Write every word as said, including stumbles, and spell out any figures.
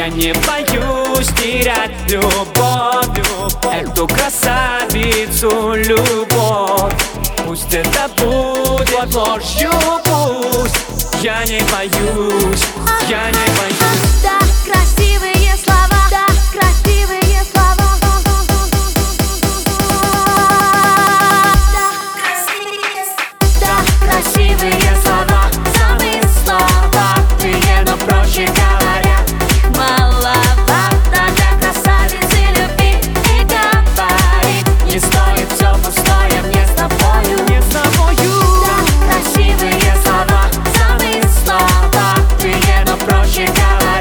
Я не боюсь терять любовь, эту красавицу любовь. Пусть это будет ложью, пусть. Я не боюсь, я не боюсь. Да, красивые слова, да, красивые слова. Да, красивые слова, самые слабые, но проще говоря, маловато для красавицы любви и говорить. Не стоит все пустое мне с тобою, Не с тобою. да, красивые слова, самые слабые, но проще говоря.